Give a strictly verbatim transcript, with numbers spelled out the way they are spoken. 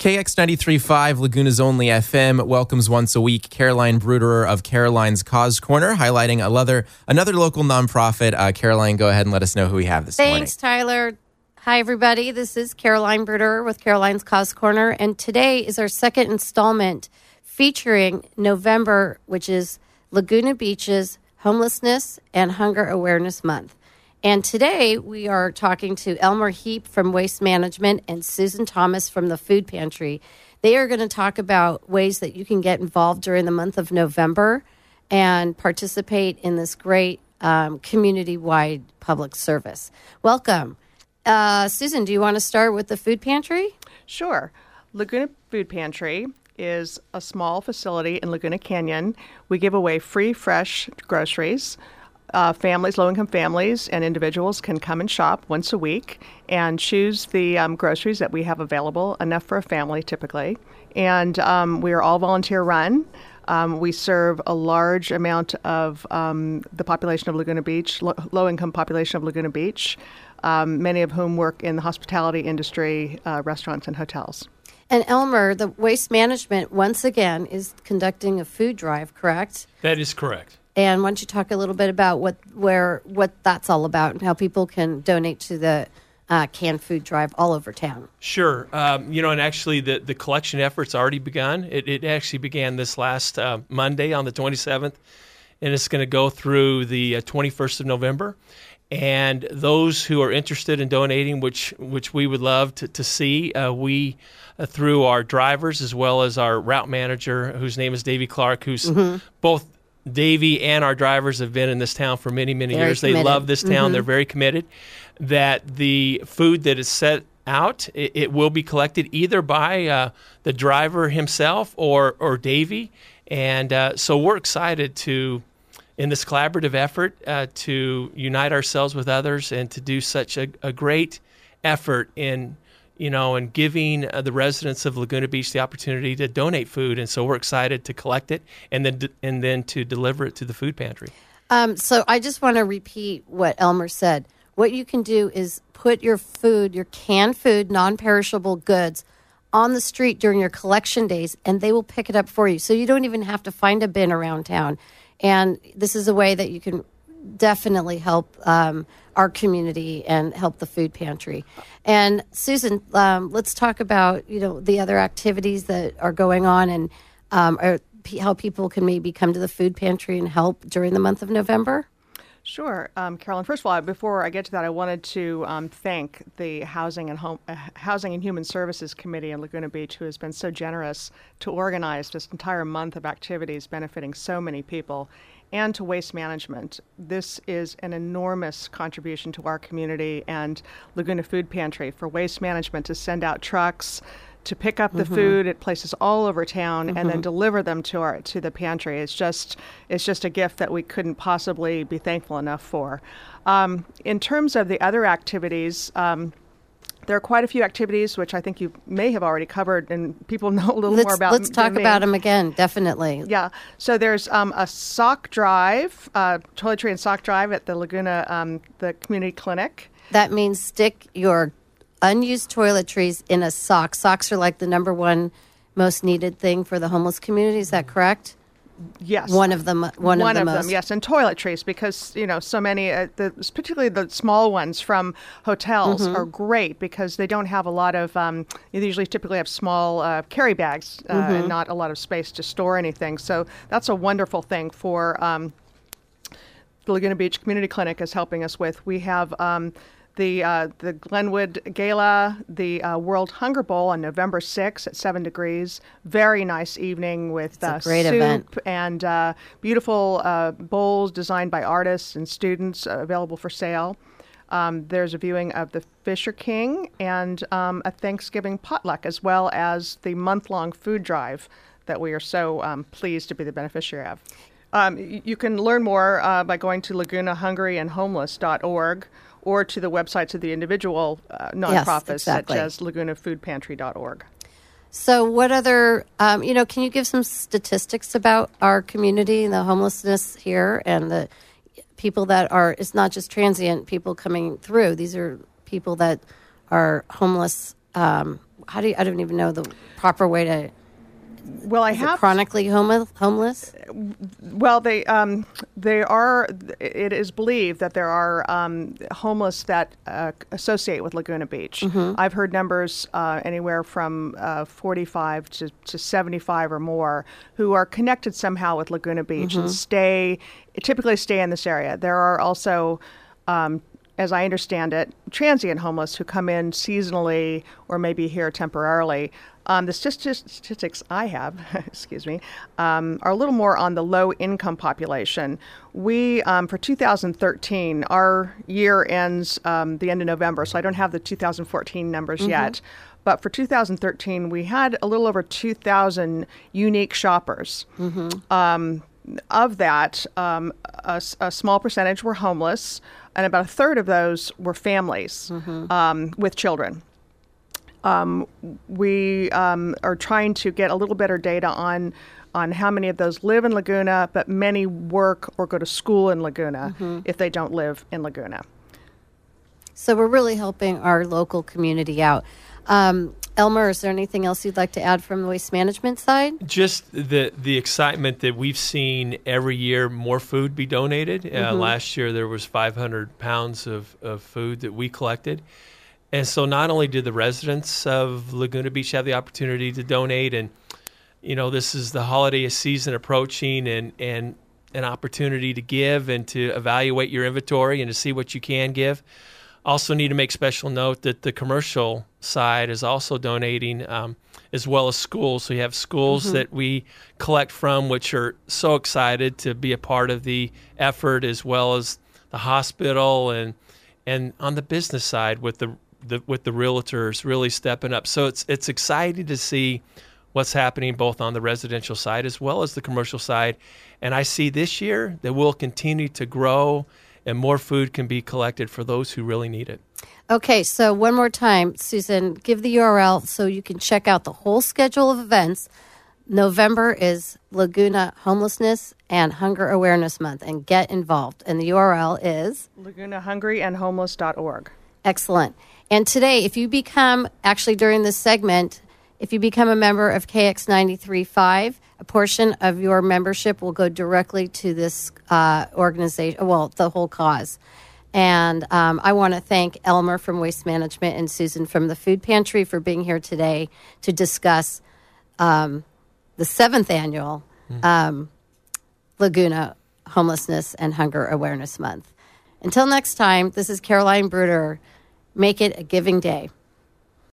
K X ninety-three point five, Laguna's only F M, welcomes once a week Caroline Bruderer of Caroline's Cause Corner, highlighting another, another local nonprofit. Uh, Caroline, go ahead and let us know who we have this morning. Thanks, Tyler. Hi, everybody. This is Caroline Bruderer with Caroline's Cause Corner, and today is our second installment featuring November, which is Laguna Beach's Homelessness and Hunger Awareness Month. And today we are talking to Elmer Heap from Waste Management and Susan Thomas from the Food Pantry. They are going to talk about ways that you can get involved during the month of November and participate in this great um, community-wide public service. Welcome. Uh, Susan, do you want to start with the Food Pantry? Sure. Laguna Food Pantry is a small facility in Laguna Canyon. We give away free, fresh groceries. Uh, families, low-income families and individuals can come and shop once a week and choose the um, groceries that we have available, enough for a family typically. And um, we are all volunteer-run. Um, we serve a large amount of um, the population of Laguna Beach, lo- low-income population of Laguna Beach, um, many of whom work in the hospitality industry, uh, restaurants and hotels. And Elmer, the Waste Management, once again, is conducting a food drive, correct? That is correct. And why don't you talk a little bit about what where what that's all about and how people can donate to the uh, canned food drive all over town? Sure. Um, you know, and actually the, the collection effort's already begun. It, it actually began this last uh, Monday on the twenty-seventh, and it's going to go through the uh, twenty-first of November. And those who are interested in donating, which which we would love to, to see, uh, we, uh, through our drivers as well as our route manager, whose name is Davey Clark, who's mm-hmm. both Davey and our drivers have been in this town for many, many very years. Committed. They love this town. Mm-hmm. They're very committed. That the food that is set out, it, it will be collected either by uh, the driver himself or, or Davey. And uh, so we're excited to, in this collaborative effort, uh, to unite ourselves with others and to do such a, a great effort in you know, and giving uh, the residents of Laguna Beach the opportunity to donate food. And so we're excited to collect it and then d- and then to deliver it to the food pantry. Um, so I just want to repeat what Elmer said. What you can do is put your food, your canned food, non-perishable goods, on the street during your collection days, and they will pick it up for you. So you don't even have to find a bin around town. And this is a way that you can definitely help um, our community and help the food pantry. And Susan, um, let's talk about, you know, the other activities that are going on and um, are, how people can maybe come to the food pantry and help during the month of November. Sure. Um, Carolyn, first of all, before I get to that, I wanted to um, thank the Housing and Home, uh, Housing and Human Services Committee in Laguna Beach, who has been so generous to organize this entire month of activities benefiting so many people, and to Waste Management. This is an enormous contribution to our community and Laguna Food Pantry for Waste Management to send out trucks to pick up the mm-hmm. food at places all over town mm-hmm. and then deliver them to our to the pantry. It's just it's just a gift that we couldn't possibly be thankful enough for. Um, in terms of the other activities, um, there are quite a few activities which I think you may have already covered, and people know a little let's, more about. Let's talk me. about them again, definitely. Yeah. So there's um, a sock drive, uh, toiletry and sock drive at the Laguna, um, the community clinic. That means stick your unused toiletries in a sock. Socks are like the number one most needed thing for the homeless community. Is that correct? Yes. One of them. One, one of, the of most. them, yes. And toiletries, because, you know, so many, uh, the, particularly the small ones from hotels mm-hmm. are great because they don't have a lot of, um, they usually typically have small uh, carry bags uh, mm-hmm. and not a lot of space to store anything. So that's a wonderful thing for um, the Laguna Beach Community Clinic is helping us with. We have um, the uh, the Glenwood Gala, the uh, World Hunger Bowl on November sixth at seven degrees. Very nice evening with uh, great soup event. and uh, beautiful uh, bowls designed by artists and students uh, available for sale. Um, there's a viewing of the Fisher King and um, a Thanksgiving potluck, as well as the month-long food drive that we are so um, pleased to be the beneficiary of. Um, you can learn more uh, by going to laguna hungry and homeless dot org or to the websites of the individual uh, nonprofits, yes, exactly. such as laguna food pantry dot org. So what other, um, you know, can you give some statistics about our community and the homelessness here and the people that are, it's not just transient people coming through. These are people that are homeless um, how do you, I don't even know the proper way to. Well, I Is have it chronically homo- homeless. Well, they um, they are. It is believed that there are um, homeless that uh, associate with Laguna Beach. Mm-hmm. I've heard numbers uh, anywhere from uh, forty-five to, to seventy-five or more who are connected somehow with Laguna Beach Mm-hmm. and stay typically stay in this area. There are also, um, as I understand it, transient homeless who come in seasonally or maybe here temporarily. Um, the statistics I have, excuse me, um, are a little more on the low-income population. We, um, for two thousand thirteen, our year ends um, the end of November, so I don't have the two thousand fourteen numbers Mm-hmm. yet. But for two thousand thirteen, we had a little over two thousand unique shoppers. Mm-hmm. Um, of that, um, a, a small percentage were homeless, and about a third of those were families Mm-hmm. um, with children. Um, we um, are trying to get a little better data on on how many of those live in Laguna, but many work or go to school in Laguna Mm-hmm. if they don't live in Laguna. So we're really helping our local community out. Um, Elmer, is there anything else you'd like to add from the waste management side? Just the the excitement that we've seen every year, more food be donated. Uh, Mm-hmm. last year there was five hundred pounds of, of food that we collected. And so not only did the residents of Laguna Beach have the opportunity to donate, and, you know, this is the holiday season approaching, and, and an opportunity to give and to evaluate your inventory and to see what you can give. Also need to make special note that the commercial side is also donating, um, as well as schools. So you have schools Mm-hmm. that we collect from, which are so excited to be a part of the effort, as well as the hospital, and and on the business side with the, the with the realtors really stepping up. So it's it's exciting to see what's happening both on the residential side as well as the commercial side. And I see this year that we'll continue to grow, and more food can be collected for those who really need it. Okay, so one more time, Susan, give the U R L so you can check out the whole schedule of events. November is Laguna Homelessness and Hunger Awareness Month, and get involved. And the U R L is? Laguna Hungry and Homeless dot org. Excellent. And today, if you become, actually during this segment, if you become a member of K X ninety-three point five, a portion of your membership will go directly to this uh, organization, well, the whole cause. And um, I want to thank Elmer from Waste Management and Susan from the Food Pantry for being here today to discuss um, the seventh annual um, Laguna Homelessness and Hunger Awareness Month. Until next time, this is Caroline Bruder. Make it a giving day.